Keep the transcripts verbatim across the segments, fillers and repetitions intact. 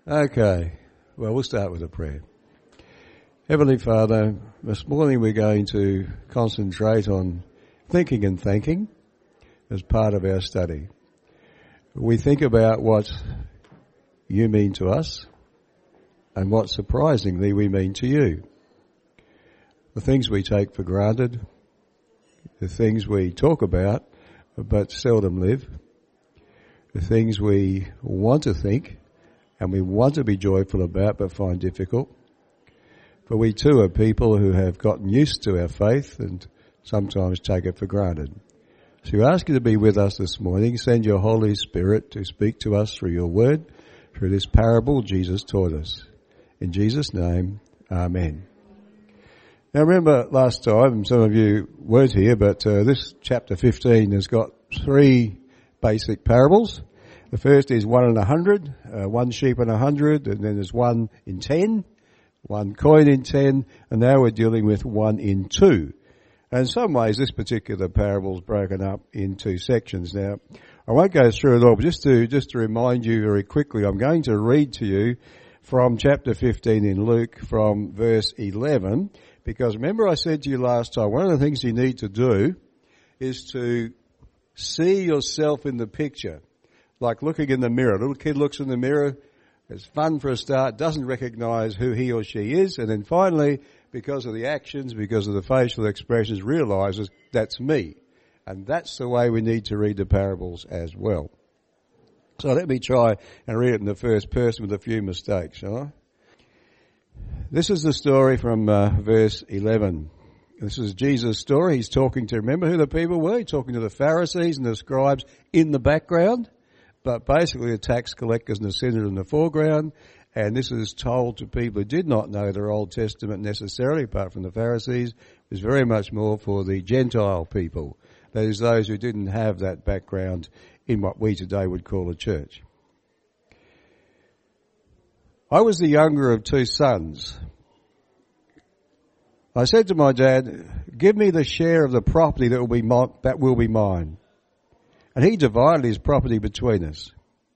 Okay, well, we'll start with a prayer. Heavenly Father, this morning we're going to concentrate on thinking and thanking as part of our study. We think about what you mean to us and what surprisingly we mean to you. The things we take for granted, the things we talk about but seldom live, the things we want to think and we want to be joyful about but find difficult. For we too are people who have gotten used to our faith and sometimes take it for granted. So we ask you to be with us this morning. Send your Holy Spirit to speak to us through your word, through this parable Jesus taught us. In Jesus' name, amen. Now remember last time, some of you weren't here, but uh, this chapter fifteen has got three basic parables. The first is one in a hundred, uh, one sheep in a hundred, and then there's one in ten, one coin in ten, and now we're dealing with one in two. And in some ways this particular parable is broken up in two sections. Now, I won't go through it all, but just to, just to remind you very quickly, I'm going to read to you from chapter fifteen in Luke from verse eleven, because remember I said to you last time, one of the things you need to do is to see yourself in the picture, like looking in the mirror. A little kid looks in the mirror, it's fun for a start, doesn't recognize who he or she is, and then finally, because of the actions, because of the facial expressions, realizes that's me. And that's the way we need to read the parables as well. So let me try and read it in the first person with a few mistakes, shall I? This is the story from uh, verse eleven. This is Jesus' story. He's talking to, remember who the people were? He's talking to the Pharisees and the scribes in the background, but basically the tax collectors and the sinners in the foreground. And this is told to people who did not know their Old Testament necessarily, apart from the Pharisees. It was very much more for the Gentile people. That is, those who didn't have that background in what we today would call a church. I was the younger of two sons. I said to my dad, give me the share of the property that will be my, that will be mine. And he divided his property between us.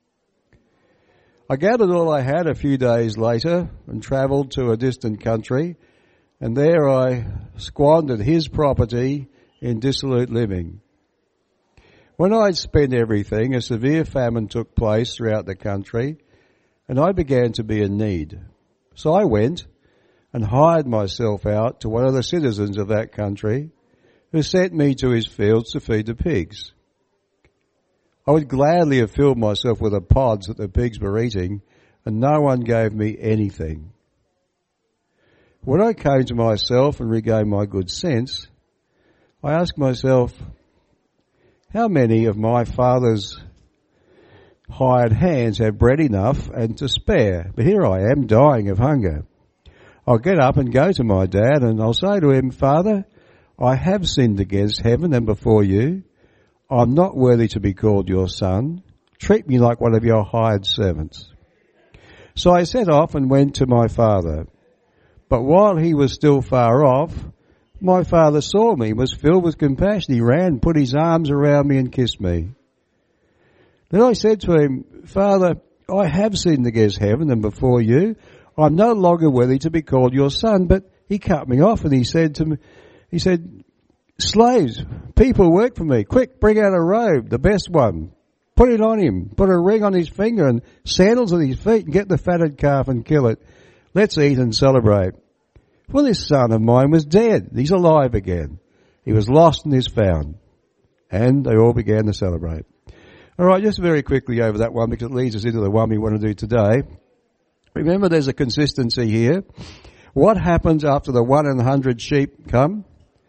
I gathered all I had a few days later and travelled to a distant country, and there I squandered his property in dissolute living. When I had spent everything, a severe famine took place throughout the country, and I began to be in need. So I went and hired myself out to one of the citizens of that country, who sent me to his fields to feed the pigs. I would gladly have filled myself with the pods that the pigs were eating, and no one gave me anything. When I came to myself and regained my good sense, I asked myself, how many of my father's hired hands have bread enough and to spare? But here I am, dying of hunger. I'll get up and go to my dad, and I'll say to him, Father, I have sinned against heaven and before you. I'm not worthy to be called your son. Treat me like one of your hired servants. So I set off and went to my father. But while he was still far off, my father saw me, was filled with compassion. He ran, put his arms around me and kissed me. Then I said to him, Father, I have sinned against heaven and before you. I'm no longer worthy to be called your son. But he cut me off and he said to me, he said, slaves, people work for me. Quick, bring out a robe, the best one. Put it on him. Put a ring on his finger and sandals on his feet and get the fatted calf and kill it. Let's eat and celebrate. For this son of mine was dead. He's alive again. He was lost and is found. And they all began to celebrate. All right, just very quickly over that one because it leads us into the one we want to do today. Remember, there's a consistency here. What happens after the one in a hundred sheep come?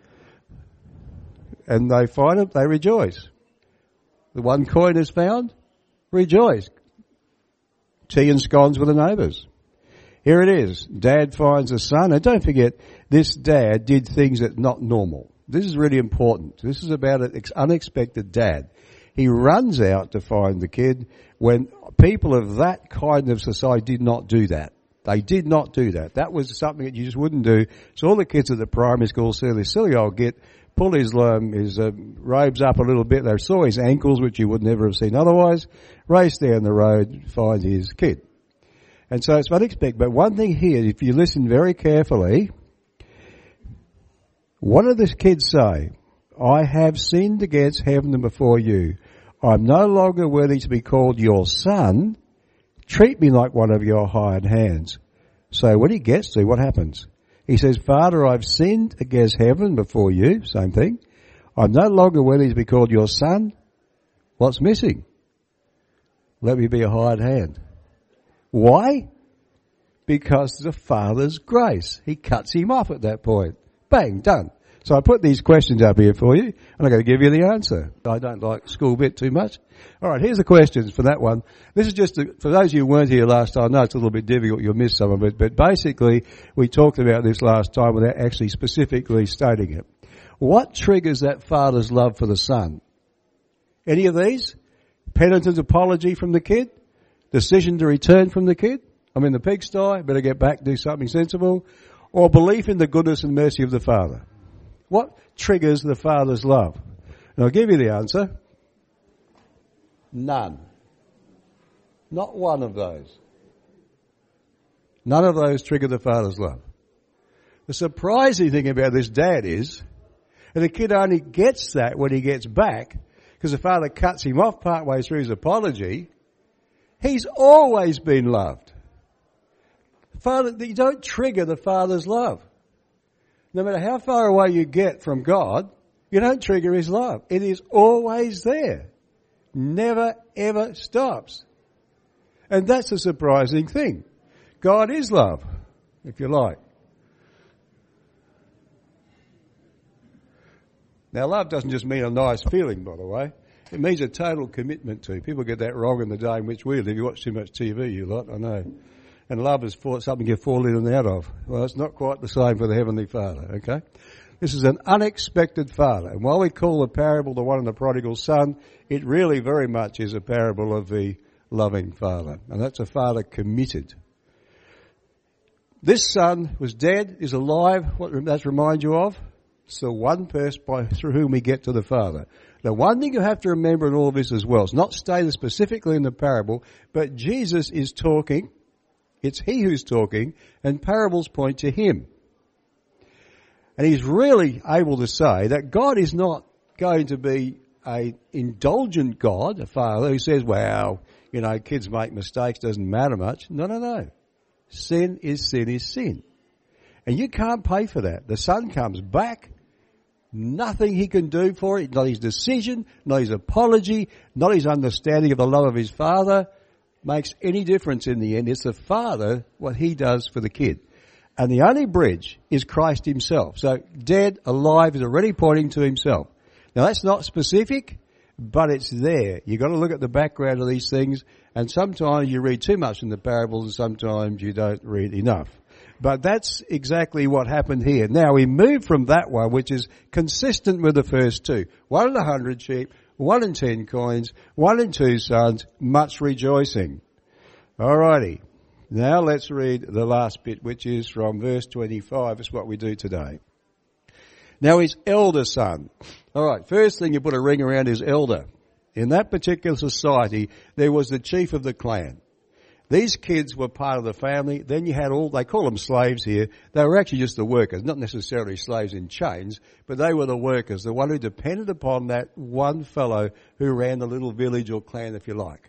And they find it, they rejoice. The one coin is found, rejoice. Tea and scones with the neighbours. Here it is. Dad finds a son. And don't forget, this dad did things that are not normal. This is really important. This is about an unexpected dad. He runs out to find the kid when people of that kind of society did not do that. They did not do that. That was something that you just wouldn't do. So all the kids at the primary school saw this silly old git pull his, um, his uh, robes up a little bit. They saw his ankles, which you would never have seen otherwise, race down the road, find his kid. And so it's unexpected. But one thing here, if you listen very carefully, what do the kids say? I have sinned against heaven and before you. I'm no longer worthy to be called your son. Treat me like one of your hired hands. So when he gets to, what happens? He says, Father, I've sinned against heaven before you. Same thing. I'm no longer worthy to be called your son. What's missing? Let me be a hired hand. Why? Because the Father's grace. He cuts him off at that point. Bang, done. So I put these questions up here for you, and I'm going to give you the answer. I don't like school bit too much. All right, here's the questions for that one. This is just, a, for those of you who weren't here last time, I know it's a little bit difficult, you'll miss some of it, but basically we talked about this last time without actually specifically stating it. What triggers that Father's love for the Son? Any of these? Penitent apology from the kid? Decision to return from the kid? I'm in the pigsty, better get back, do something sensible? Or belief in the goodness and mercy of the Father? What triggers the Father's love? And I'll give you the answer. None. Not one of those. None of those trigger the Father's love. The surprising thing about this dad is that the kid only gets that when he gets back, because the father cuts him off partway through his apology. He's always been loved. Father, you don't trigger the Father's love. No matter how far away you get from God, you don't trigger his love. It is always there. Never, ever stops. And that's a surprising thing. God is love, if you like. Now, love doesn't just mean a nice feeling, by the way. It means a total commitment to. People get that wrong in the day in which we live. You watch too much T V, you lot, I know. And love is for something you fall in and out of. Well, it's not quite the same for the Heavenly Father, okay? This is an unexpected Father. And while we call the parable the one of the prodigal son, it really very much is a parable of the loving Father. And that's a Father committed. This son was dead, is alive. What does that remind you of? It's the one person by, through whom we get to the Father. Now, one thing you have to remember in all of this as well, it's not stated specifically in the parable, but Jesus is talking. It's he who's talking, and parables point to him. And he's really able to say that God is not going to be an indulgent God, a father who says, well, you know, kids make mistakes, doesn't matter much. No, no, no. Sin is sin is sin. And you can't pay for that. The son comes back. Nothing he can do for it, not his decision, not his apology, not his understanding of the love of his father, makes any difference in the end. It's the Father, what he does for the kid. And the only bridge is Christ himself. So dead, alive is already pointing to himself. Now that's not specific, but it's there. You've got to look at the background of these things, and sometimes you read too much in the parables and sometimes you don't read enough. But that's exactly what happened here. Now we move from that one, which is consistent with the first two. One in a hundred sheep, one in ten coins, one in two sons, much rejoicing. Alrighty. Now let's read the last bit, which is from verse twenty-five. It's what we do today. Now his elder son. Alright, first thing you put a ring around his elder. In that particular society, there was the chief of the clan. These kids were part of the family. Then you had all, they call them slaves here. They were actually just the workers, not necessarily slaves in chains, but they were the workers, the one who depended upon that one fellow who ran the little village or clan, if you like.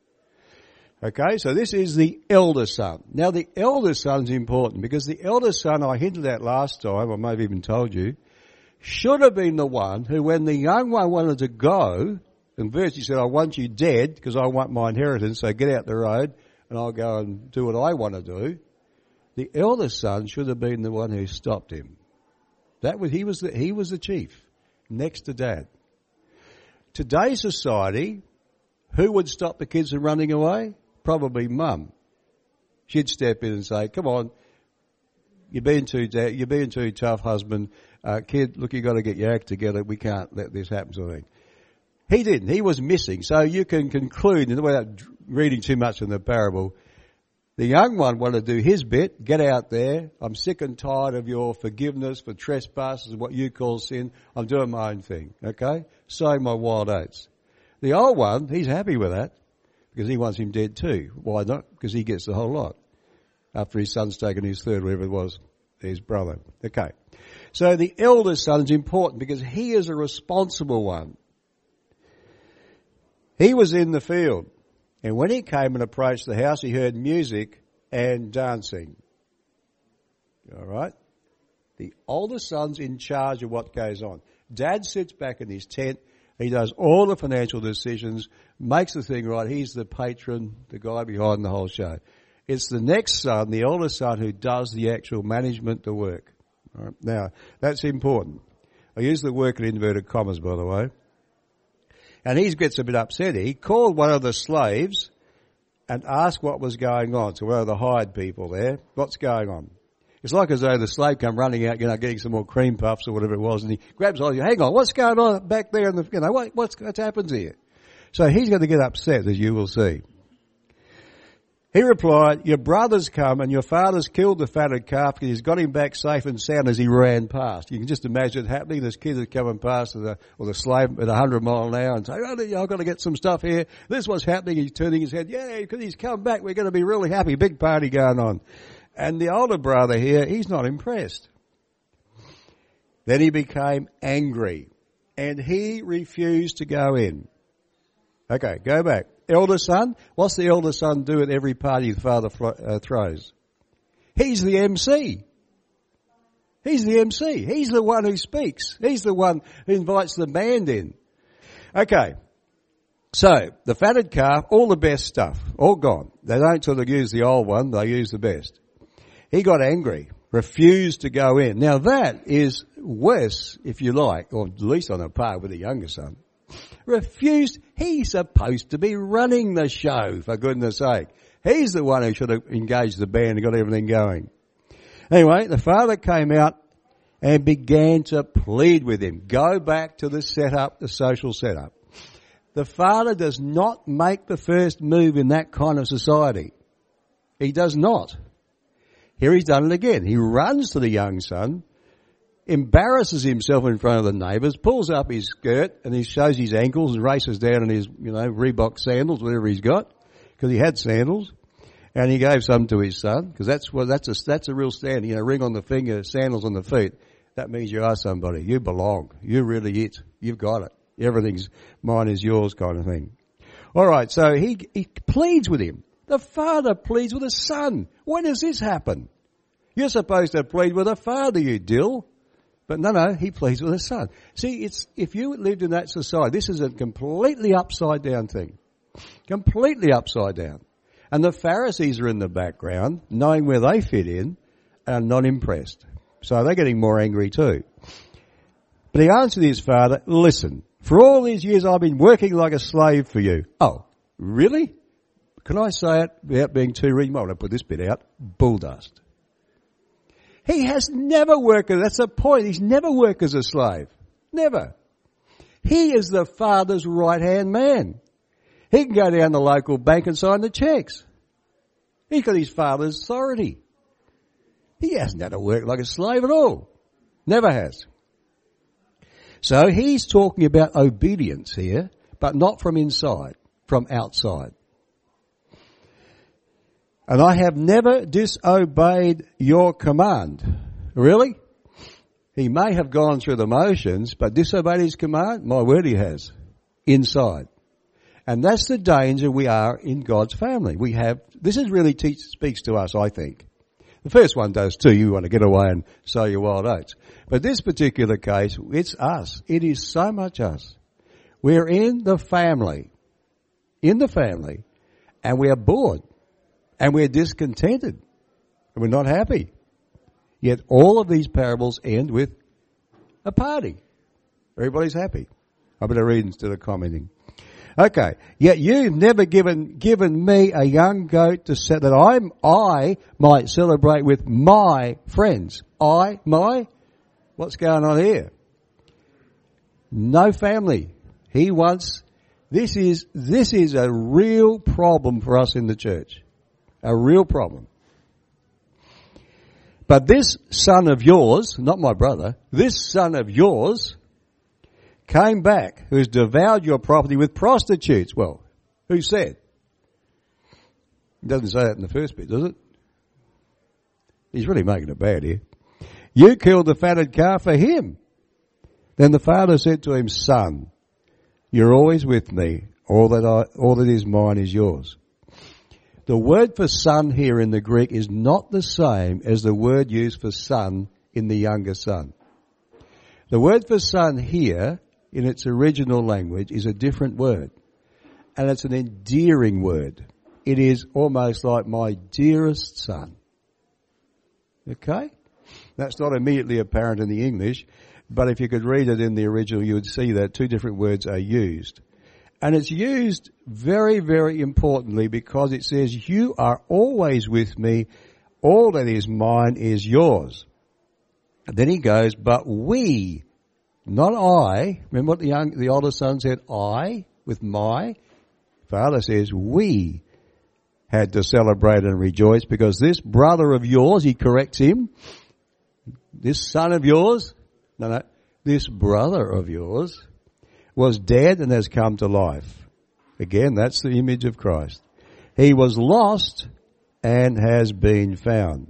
Okay, so this is the elder son. Now the elder son's important because the elder son, I hinted at last time, I may have even told you, should have been the one who, when the young one wanted to go, and virtually said, I want you dead because I want my inheritance, so get out the road and I'll go and do what I want to do. The elder son should have been the one who stopped him. That was, he was the, he was the chief, next to dad. Today's society, who would stop the kids from running away? Probably mum. She'd step in and say, come on, you're being too, da- you're being too tough, husband. Uh, kid, look, you've got to get your act together. We can't let this happen sort of thing. He didn't. He was missing. So you can conclude, without reading too much in the parable, the young one wanted to do his bit, get out there. I'm sick and tired of your forgiveness for trespasses, what you call sin. I'm doing my own thing, okay? Sowing my wild oats. The old one, he's happy with that because he wants him dead too. Why not? Because he gets the whole lot. after his son's taken his third, whatever it was, his brother. Okay. So the eldest son is important because he is a responsible one. He was in the field, and when he came and approached the house, he heard music and dancing. All right? The older son's in charge of what goes on. Dad sits back in his tent. He does all the financial decisions, makes the thing right. He's the patron, the guy behind the whole show. It's the next son, the older son, who does the actual management, the work. All right? Now, that's important. I use the work in inverted commas, by the way. And he gets a bit upset. He called one of the slaves and asked what was going on. So one of the hired people there, what's going on? It's like as though the slave come running out, you know, getting some more cream puffs or whatever it was, and he grabs hold of you. Hang on, what's going on back there in the, you know, what, what's, what happens here? So he's going to get upset, as you will see. He replied, your brother's come and your father's killed the fatted calf because he's got him back safe and sound as he ran past. You can just imagine it happening. This kid is coming past, the, or the slave at a hundred mile an hour and say, oh, I've got to get some stuff here. This is what's happening. He's turning his head. Yeah, because he's come back. We're going to be really happy. Big party going on. And the older brother here, he's not impressed. Then he became angry and he refused to go in. Okay, go back. Elder son, what's the elder son do at every party the father uh, throws? He's the M C. He's the M C. He's the one who speaks. He's the one who invites the band in. Okay. So, the fatted calf, all the best stuff, all gone. They don't sort of use the old one, they use the best. He got angry, refused to go in. Now that is worse, if you like, or at least on a par with the younger son. Refused. He's supposed to be running the show, for goodness sake. He's the one who should have engaged the band and got everything going. Anyway, the father came out and began to plead with him. Go back to the setup, the social setup. The father does not make the first move in that kind of society. He does not. Here he's done it again. He runs to the young son, embarrasses himself in front of the neighbours, pulls up his skirt and he shows his ankles and races down in his, you know, Reebok sandals, whatever he's got, because he had sandals, and he gave some to his son, because that's well, that's a that's a real stand. You know, ring on the finger, sandals on the feet. That means you are somebody. You belong. You're really it. You've got it. Everything's mine is yours, kind of thing. All right. So he he pleads with him. The father pleads with the son. When does this happen? You're supposed to plead with the father, you dill. But no, no, he pleads with the son. See, it's, if you lived in that society, this is a completely upside down thing. Completely upside down. And the Pharisees are in the background, knowing where they fit in, and not impressed. So they're getting more angry too. But he answered his father, listen, for all these years I've been working like a slave for you. Oh, really? Can I say it without being too rude? I'm going to put this bit out. Bull dust. He has never worked, that's the point, he's never worked as a slave. Never. He is the father's right-hand man. He can go down to the local bank and sign the checks. He's got his father's authority. He hasn't had to work like a slave at all. Never has. So he's talking about obedience here, but not from inside, from outside. And I have never disobeyed your command. Really? He may have gone through the motions, but disobeyed his command? My word, he has. Inside. And that's the danger we are in God's family. We have, this is really teach, speaks to us, I think. The first one does too. You want to get away and sow your wild oats. But this particular case, it's us. It is so much us. We're in the family. In the family. And we are bored. And we're discontented. And we're not happy. Yet all of these parables end with a party. Everybody's happy. I better read instead of commenting. Okay. Yet you've never given given me a young goat to set that I I might celebrate with my friends. I my what's going on here? No family. He wants this is this is a real problem for us in the church. A real problem. But this son of yours, not my brother, this son of yours came back who has devoured your property with prostitutes. Well, who said? It doesn't say that in the first bit, does it? He's really making it bad here. You killed the fatted calf for him. Then the father said to him, Son, you're always with me. All that I, all that is mine is yours. The word for son here in the Greek is not the same as the word used for son in the younger son. The word for son here, in its original language, is a different word. And it's an endearing word. It is almost like my dearest son. Okay? That's not immediately apparent in the English, but if you could read it in the original, you would see that two different words are used. And it's used very, very importantly because it says, you are always with me. All that is mine is yours. And then he goes, but we, not I. Remember what the young, the older son said, I, with my. Father says, we had to celebrate and rejoice because this brother of yours, he corrects him, this son of yours, no, no, this brother of yours was dead and has come to life. Again, that's the image of Christ. He was lost and has been found.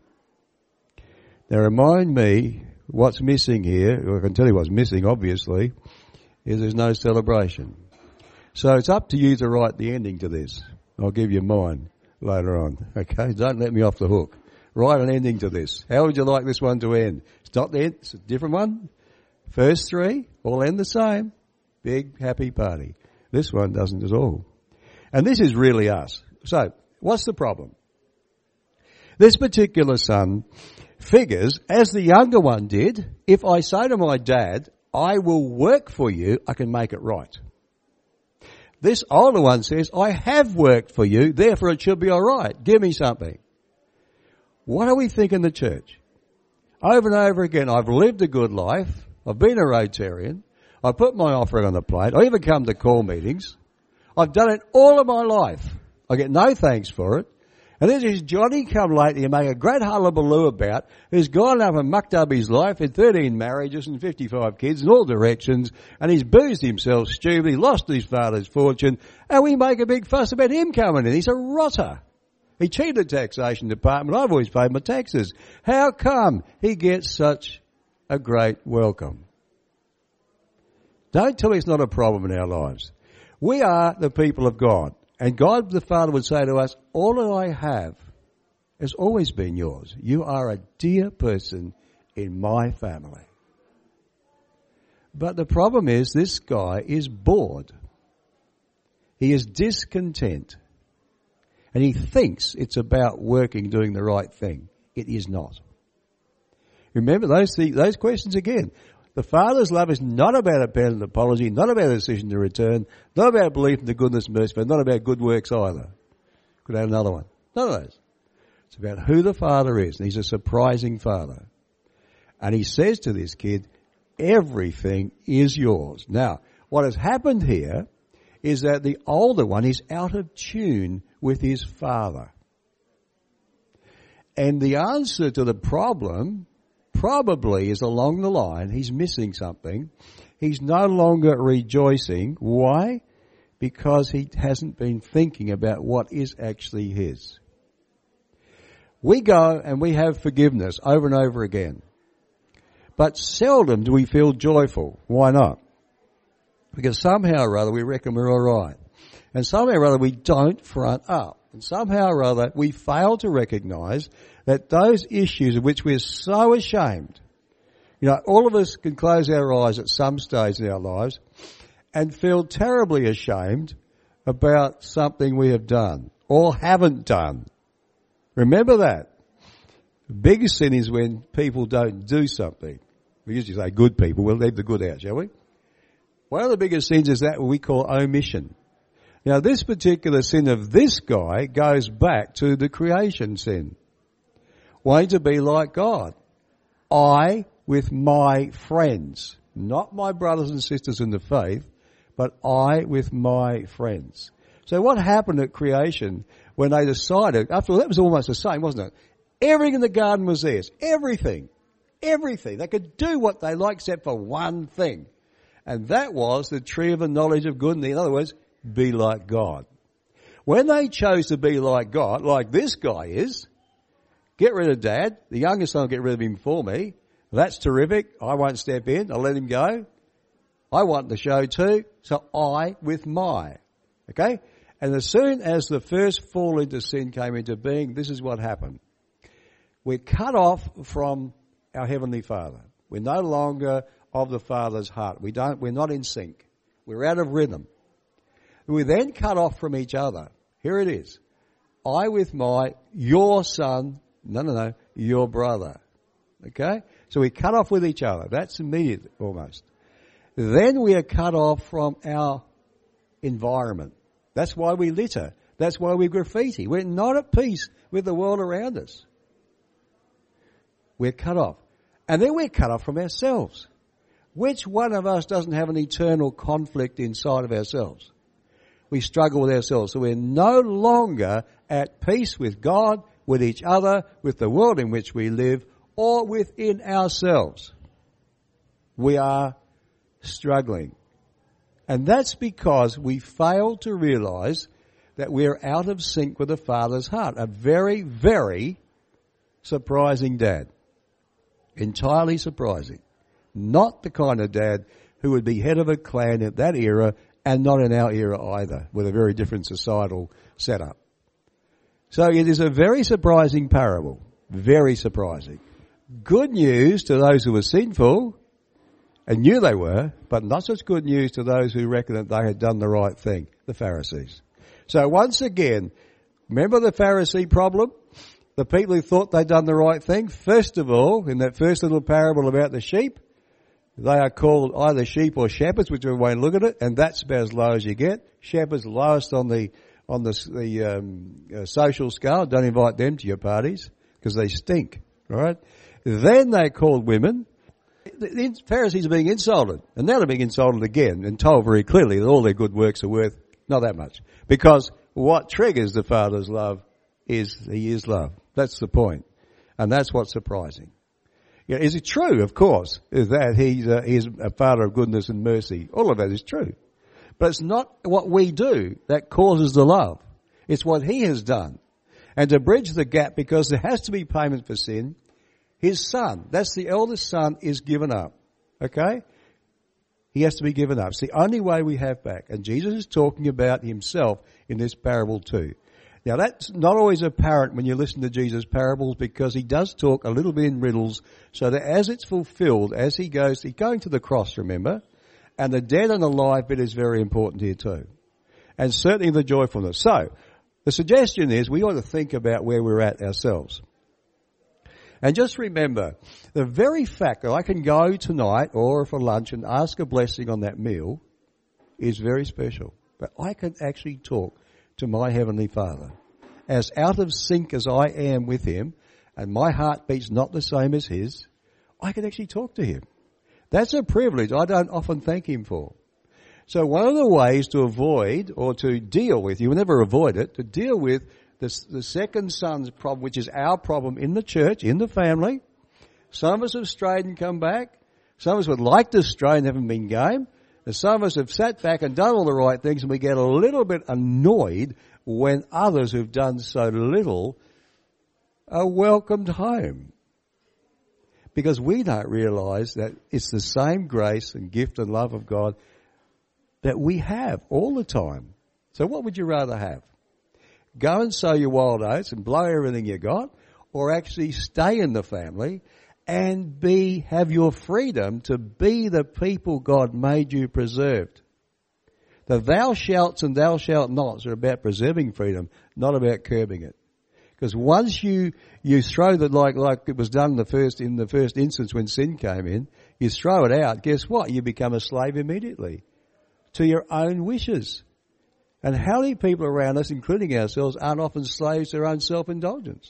Now remind me what's missing here, or I can tell you what's missing obviously, is there's no celebration. So it's up to you to write the ending to this. I'll give you mine later on. Okay, don't let me off the hook. Write an ending to this. How would you like this one to end? It's not the end, it's a different one. First three all end the same. Big, happy party. This one doesn't at all. And this is really us. So, what's the problem? This particular son figures, as the younger one did, if I say to my dad, I will work for you, I can make it right. This older one says, I have worked for you, therefore it should be all right. Give me something. What do we think in the church? Over and over again, I've lived a good life. I've been a Rotarian. I put my offering on the plate. I even come to call meetings. I've done it all of my life. I get no thanks for it. And then there's Johnny come lately and make a great hullabaloo about, who's gone up and mucked up his life in thirteen marriages and fifty-five kids in all directions, and he's boozed himself stupidly, lost his father's fortune, and we make a big fuss about him coming in. He's a rotter. He cheated the taxation department. I've always paid my taxes. How come he gets such a great welcome? Don't tell me it's not a problem in our lives. We are the people of God. And God the Father would say to us, all that I have has always been yours. You are a dear person in my family. But the problem is this guy is bored. He is discontent. And he thinks it's about working, doing the right thing. It is not. Remember those th- those questions again. The Father's love is not about a penitent apology, not about a decision to return, not about belief in the goodness and mercy, but not about good works either. Could add another one. None of those. It's about who the Father is, and he's a surprising Father. And he says to this kid, everything is yours. Now, what has happened here is that the older one is out of tune with his father. And the answer to the problem probably is along the line, he's missing something. He's no longer rejoicing. Why? Because he hasn't been thinking about what is actually his. We go and we have forgiveness over and over again. But seldom do we feel joyful. Why not? Because somehow or other we reckon we're all right. And somehow or other we don't front up. And somehow or other we fail to recognise that those issues of which we're so ashamed, you know, all of us can close our eyes at some stage in our lives and feel terribly ashamed about something we have done or haven't done. Remember that. The biggest sin is when people don't do something. We usually say good people. We'll leave the good out, shall we? One of the biggest sins is that what we call omission. Now, this particular sin of this guy goes back to the creation sin. Wanting to be like God. I with my friends. Not my brothers and sisters in the faith, but I with my friends. So what happened at creation when they decided, after all, that was almost the same, wasn't it? Everything in the garden was theirs. Everything. Everything. They could do what they liked except for one thing. And that was the tree of the knowledge of good and evil. In other words, be like God. When they chose to be like God, like this guy is, get rid of Dad. The youngest son will get rid of him for me. That's terrific. I won't step in. I'll let him go. I want the show too. So I with my. Okay? And as soon as the first fall into sin came into being, this is what happened. We're cut off from our Heavenly Father. We're no longer of the Father's heart. We don't, we're not in sync. We're out of rhythm. We're then cut off from each other. Here it is. I with my, your son, no, no, no, your brother. Okay? So we cut off with each other. That's immediate almost. Then we are cut off from our environment. That's why we litter. That's why we graffiti. We're not at peace with the world around us. We're cut off. And then we're cut off from ourselves. Which one of us doesn't have an eternal conflict inside of ourselves? We struggle with ourselves. So we're no longer at peace with God, with each other, with the world in which we live, or within ourselves. We are struggling. And that's because we fail to realize that we're out of sync with the Father's heart. A very, very surprising dad. Entirely surprising. Not the kind of dad who would be head of a clan at that era, and not in our era either, with a very different societal setup. So it is a very surprising parable. Very surprising. Good news to those who were sinful and knew they were, but not such good news to those who reckoned that they had done the right thing, the Pharisees. So once again, remember the Pharisee problem? The people who thought they'd done the right thing? First of all, in that first little parable about the sheep, they are called either sheep or shepherds, whichever way you look at it, and that's about as low as you get. Shepherds lowest on the on the, the um, uh, social scale. Don't invite them to your parties because they stink. All right. Then they're called women. The, the Pharisees are being insulted, and now they're being insulted again and told very clearly that all their good works are worth not that much. Because what triggers the Father's love is He is love. That's the point, and that's what's surprising. Yeah, is it true? Of course, is that He's a, He's a Father of goodness and mercy. All of that is true, but it's not what we do that causes the love. It's what He has done, and to bridge the gap, because there has to be payment for sin. His son, that's the eldest son, is given up. Okay? He has to be given up. It's the only way we have back. And Jesus is talking about Himself in this parable too. Now that's not always apparent when you listen to Jesus' parables, because He does talk a little bit in riddles, so that as it's fulfilled, as He goes, He's going to the cross, remember? And the dead and alive bit is very important here too. And certainly the joyfulness. So, the suggestion is we ought to think about where we're at ourselves. And just remember, the very fact that I can go tonight or for lunch and ask a blessing on that meal is very special. But I can actually talk to my Heavenly Father. As out of sync as I am with Him, and my heartbeat's not the same as His, I can actually talk to Him. That's a privilege I don't often thank Him for. So one of the ways to avoid or to deal with, you will never avoid it, to deal with The, the second son's problem, which is our problem in the church, in the family. Some of us have strayed and come back. Some of us would like to stray and haven't been game. And some of us have sat back and done all the right things, and we get a little bit annoyed when others who've done so little are welcomed home. Because we don't realise that it's the same grace and gift and love of God that we have all the time. So what would you rather have? Go and sow your wild oats and blow everything you got, or actually stay in the family and be, have your freedom to be the people God made you preserved. The thou shalts and thou shalt nots are about preserving freedom, not about curbing it. Because once you, you throw that, like, like it was done in the first, in the first instance when sin came in, you throw it out, guess what? You become a slave immediately to your own wishes. And how many people around us, including ourselves, aren't often slaves to their own self-indulgence?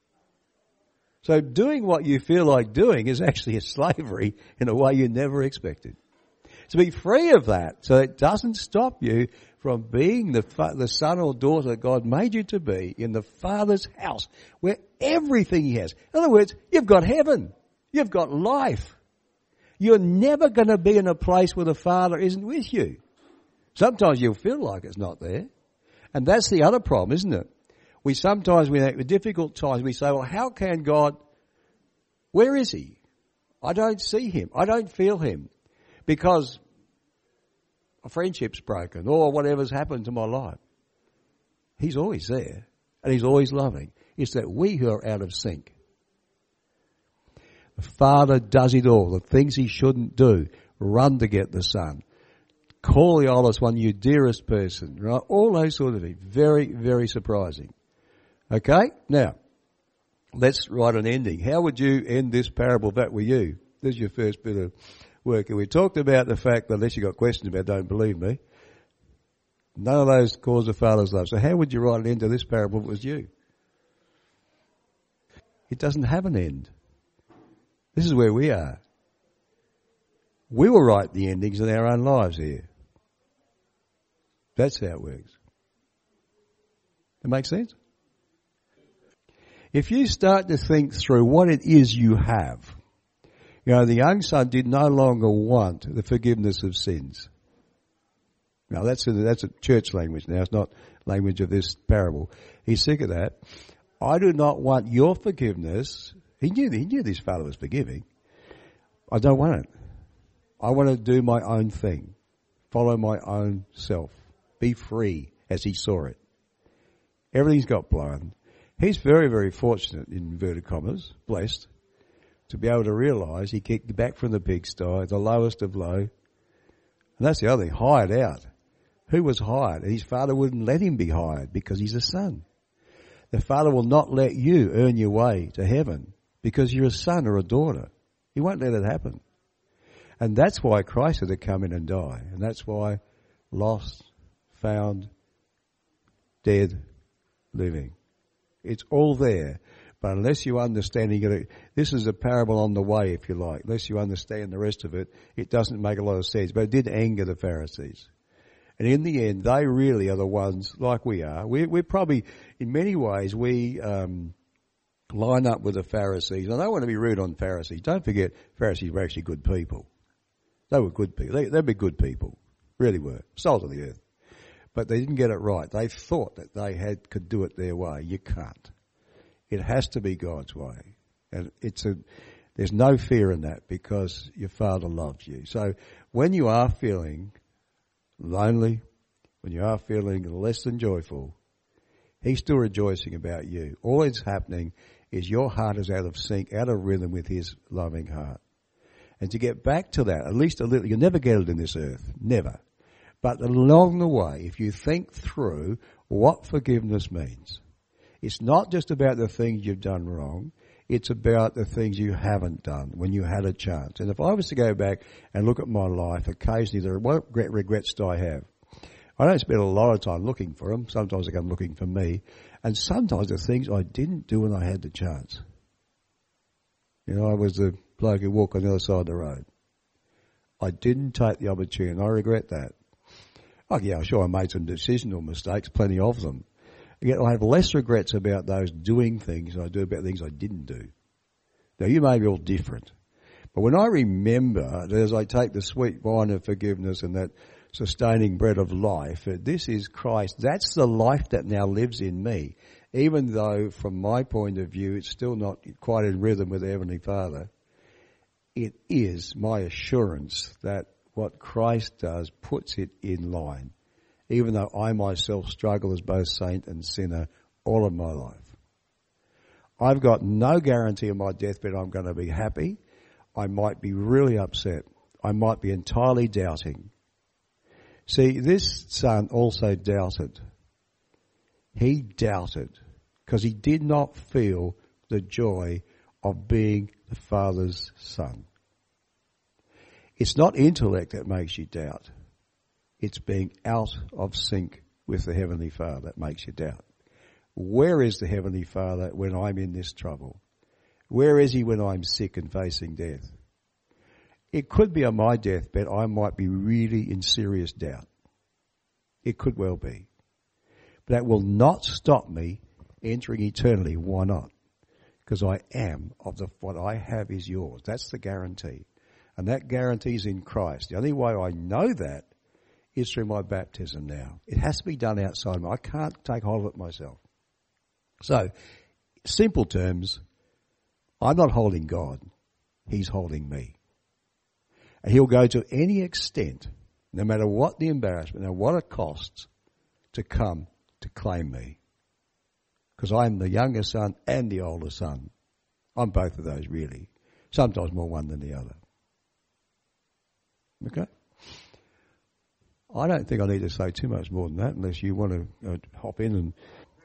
So doing what you feel like doing is actually a slavery in a way you never expected. To be free of that, so it doesn't stop you from being the the son or daughter that God made you to be in the Father's house, where everything He has. In other words, you've got heaven. You've got life. You're never going to be in a place where the Father isn't with you. Sometimes you'll feel like it's not there. And that's the other problem, isn't it? We sometimes, we have difficult times, we say, well, how can God, where is he? I don't see him. I don't feel him because a friendship's broken or whatever's happened to my life. He's always there and he's always loving. It's that we who are out of sync. The Father does it all. The things he shouldn't do. Run to get the Son. Call the oldest one, you dearest person. Right? All those sort of things. Very, very surprising. Okay? Now, let's write an ending. How would you end this parable if that were you? This is your first bit of work. And we talked about the fact that unless you've got questions about it, don't believe me. None of those cause the Father's love. So how would you write an end to this parable if it was you? It doesn't have an end. This is where we are. We will write the endings in our own lives here. That's how it works. It makes sense? If you start to think through what it is you have, you know, the young son did no longer want the forgiveness of sins. Now that's a, that's a church language now. It's not language of this parable. He's sick of that. I do not want your forgiveness. He knew, he knew this father was forgiving. I don't want it. I want to do my own thing. Follow my own self. Be free as he saw it. Everything's got blown. He's very, very fortunate, in inverted commas, blessed, to be able to realise he kicked back from the pigsty, the lowest of low. And that's the other thing, hired out. Who was hired? And his father wouldn't let him be hired because he's a son. The Father will not let you earn your way to heaven because you're a son or a daughter. He won't let it happen. And that's why Christ had to come in and die. And that's why lost, found, dead, living. It's all there. But unless you understand, you gotta, this is a parable on the way, if you like. Unless you understand the rest of it, it doesn't make a lot of sense. But it did anger the Pharisees. And in the end, they really are the ones, like we are. We're, we're probably, in many ways, we um, line up with the Pharisees. And I don't want to be rude on Pharisees. Don't forget, Pharisees were actually good people. They were good people. They, they'd be good people. Really were. Salt of the earth. But they didn't get it right. They thought that they had could do it their way. You can't. It has to be God's way. And it's a, there's no fear in that because your Father loves you. So when you are feeling lonely, when you are feeling less than joyful, he's still rejoicing about you. All that's happening is your heart is out of sync, out of rhythm with his loving heart. And to get back to that, at least a little, you'll never get it in this earth. Never. But along the way, if you think through what forgiveness means, it's not just about the things you've done wrong. It's about the things you haven't done when you had a chance. And if I was to go back and look at my life, occasionally there are what regrets do I have? I don't spend a lot of time looking for them. Sometimes I come looking for me. And sometimes the things I didn't do when I had the chance. You know, I was the bloke who walked on the other side of the road. I didn't take the opportunity. I regret that. Oh, yeah, sure, I made some decisional mistakes, plenty of them. Yet I have less regrets about those doing things than I do about things I didn't do. Now, you may be all different. But when I remember that as I take the sweet wine of forgiveness and that sustaining bread of life, that this is Christ, that's the life that now lives in me. Even though, from my point of view, it's still not quite in rhythm with the Heavenly Father, it is my assurance that what Christ does puts it in line, even though I myself struggle as both saint and sinner all of my life. I've got no guarantee on my deathbed I'm going to be happy. I might be really upset. I might be entirely doubting. See, this son also doubted. He doubted because he did not feel the joy of being the Father's son. It's not intellect that makes you doubt. It's being out of sync with the Heavenly Father that makes you doubt. Where is the Heavenly Father when I'm in this trouble? Where is he when I'm sick and facing death? It could be on my deathbed I might be really in serious doubt. It could well be. But that will not stop me entering eternity. Why not? Because I am of the, what I have is yours. That's the guarantee. And that guarantee is in Christ. The only way I know that is through my baptism now. It has to be done outside me. I can't take hold of it myself. So, simple terms, I'm not holding God. He's holding me. And he'll go to any extent, no matter what the embarrassment, no matter what it costs, to come to claim me. Because I'm the younger son and the older son. I'm both of those, really. Sometimes more one than the other. Okay? I don't think I need to say too much more than that unless you want to uh, hop in and...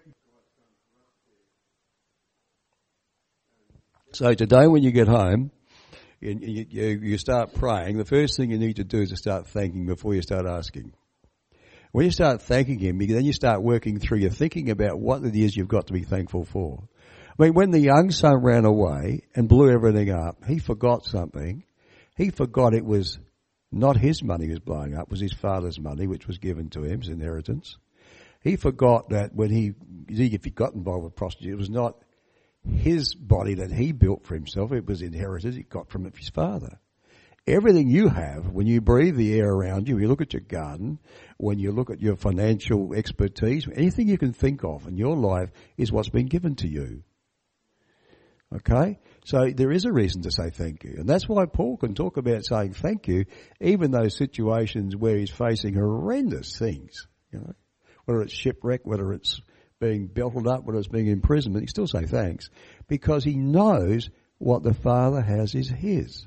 So today when you get home, you, you, you start praying, the first thing you need to do is to start thanking before you start asking. When you start thanking him, then you start working through, you're thinking about what it is you've got to be thankful for. I mean, when the young son ran away and blew everything up, he forgot something. He forgot it was not his money he was blowing up, it was his father's money, which was given to him as inheritance. He forgot that when he, if he got involved with prostitution, it was not his body that he built for himself, it was inherited, he got from his father. Everything you have, when you breathe the air around you, you look at your garden, when you look at your financial expertise, anything you can think of in your life is what's been given to you. Okay? So there is a reason to say thank you. And that's why Paul can talk about saying thank you, even those situations where he's facing horrendous things. You know, whether it's shipwreck, whether it's being belted up, whether it's being imprisoned, he still say thanks, because he knows what the Father has is his.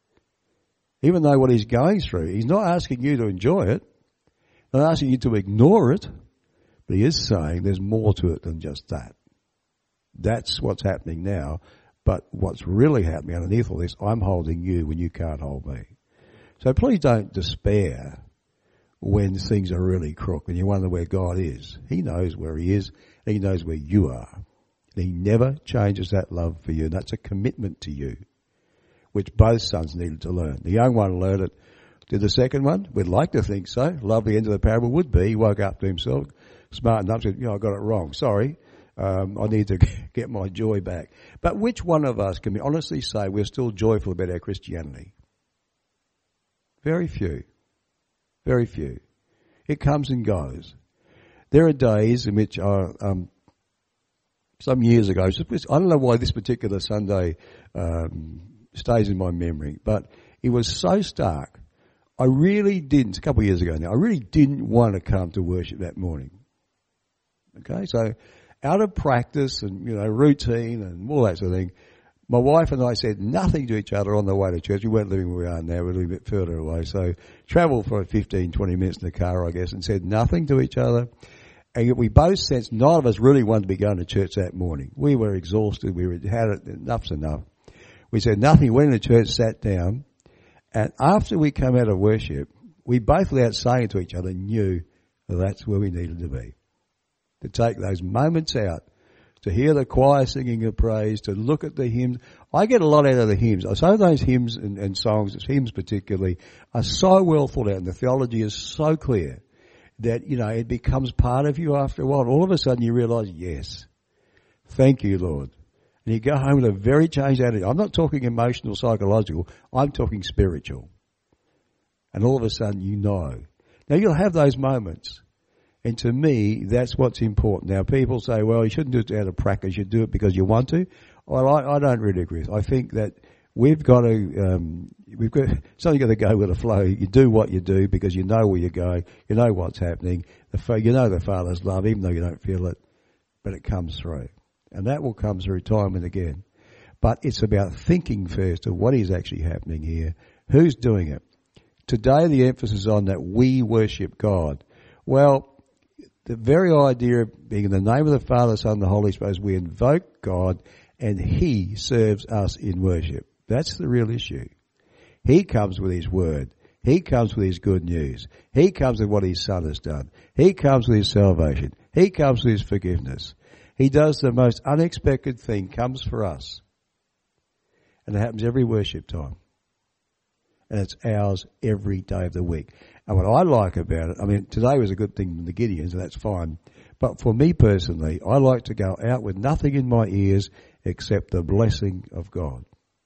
Even though what he's going through, he's not asking you to enjoy it, not asking you to ignore it, but he is saying there's more to it than just that. That's what's happening now, but what's really happening underneath all this, I'm holding you when you can't hold me. So please don't despair when things are really crook and you wonder where God is. He knows where he is, and he knows where you are. And he never changes that love for you, and that's a commitment to you, which both sons needed to learn. The young one learned it. Did the second one? We'd like to think so. Lovely end of the parable would be. He woke up to himself, smartened up, said, you know, I got it wrong. Sorry. Um, I need to get my joy back. But which one of us can we honestly say we're still joyful about our Christianity? Very few. Very few. It comes and goes. There are days in which, I, um, some years ago, I don't know why this particular Sunday um, stays in my memory, but it was so stark. I really didn't, a couple of years ago now, I really didn't want to come to worship that morning. Okay, so out of practice and, you know, routine and all that sort of thing, my wife and I said nothing to each other on the way to church. We weren't living where we are now, we're a little bit further away. So travelled for fifteen, twenty minutes in the car, I guess, and said nothing to each other. And yet we both sensed none of us really wanted to be going to church that morning. We were exhausted. We were, had it, enough's enough. We said nothing, went into church, sat down. And after we came out of worship, we both without saying to each other knew that that's where we needed to be. To take those moments out, to hear the choir singing of praise, to look at the hymns. I get a lot out of the hymns. Some of those hymns and, and songs, hymns particularly, are so well thought out and the theology is so clear that, you know, it becomes part of you after a while. All of a sudden you realise, yes, thank you, Lord. And you go home with a very changed attitude. I'm not talking emotional, psychological. I'm talking spiritual. And all of a sudden you know. Now you'll have those moments. And to me, that's what's important. Now, people say, well, you shouldn't do it out of practice. You should do it because you want to. Well, I, I don't really agree. I think that we've got to, um, we've got, something got to go with the flow. You do what you do because you know where you're going. You know what's happening. The, you know the Father's love, even though you don't feel it. But it comes through. And that will come through time and again. But it's about thinking first of what is actually happening here. Who's doing it? Today, the emphasis is on that we worship God. Well, the very idea of being in the name of the Father, Son, and the Holy Spirit, we invoke God and He serves us in worship. That's the real issue. He comes with His word. He comes with His good news. He comes with what His Son has done. He comes with His salvation. He comes with His forgiveness. He does the most unexpected thing, comes for us. And it happens every worship time. And it's ours every day of the week. And what I like about it, I mean, today was a good thing from the Gideons, and that's fine. But for me personally, I like to go out with nothing in my ears except the blessing of God.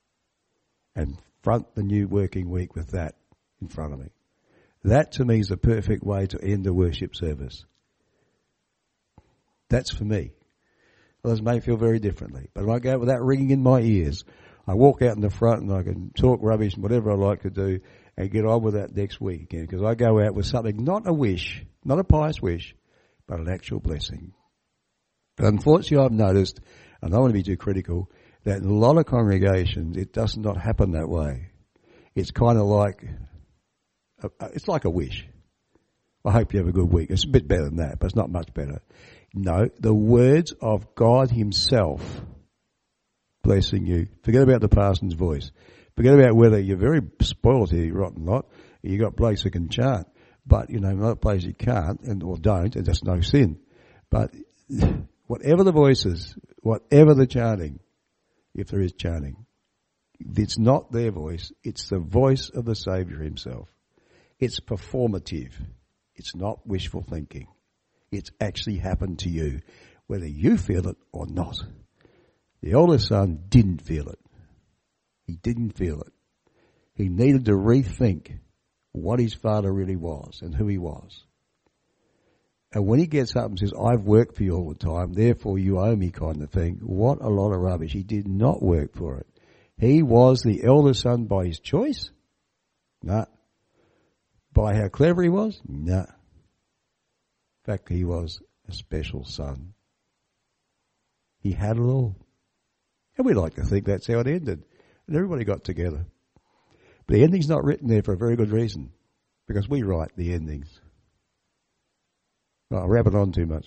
And front the new working week with that in front of me. That to me is the perfect way to end a worship service. That's for me. Others may feel very differently. But if I go out with that ringing in my ears, I walk out in the front and I can talk rubbish and whatever I like to do and get on with that next week again. Because I go out with something, not a wish, not a pious wish, but an actual blessing. But unfortunately I've noticed, and I don't want to be too critical, that in a lot of congregations it does not happen that way. It's kind of like, a, it's like a wish. I hope you have a good week. It's a bit better than that, but it's not much better. No, the words of God himself blessing you. Forget about the parson's voice. Forget about whether you're very spoiled here, you rotten lot. You got blokes who can chant, but you know, in other places you can't and or don't, and that's no sin. But whatever the voices, whatever the chanting, if there is chanting, it's not their voice, it's the voice of the Saviour himself. It's performative. It's not wishful thinking. It's actually happened to you, whether you feel it or not. The older son didn't feel it. He didn't feel it. He needed to rethink what his father really was and who he was. And when he gets up and says, I've worked for you all the time, therefore you owe me kind of thing, what a lot of rubbish. He did not work for it. He was the elder son by his choice? Nah. By how clever he was? Nah. In fact, he was a special son. He had it all. And we like to think that's how it ended. And everybody got together. But the ending's not written there for a very good reason. Because we write the endings. Oh, I'll wrap it on too much.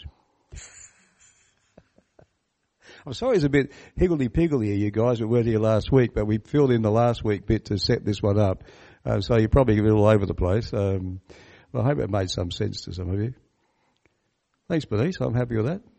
I'm sorry it's a bit higgledy-piggledy here, you guys. We weren't here last week, but we filled in the last week bit to set this one up. Uh, so you're probably a little all over the place. Um, well, I hope it made some sense to some of you. Thanks, Bernice. I'm happy with that.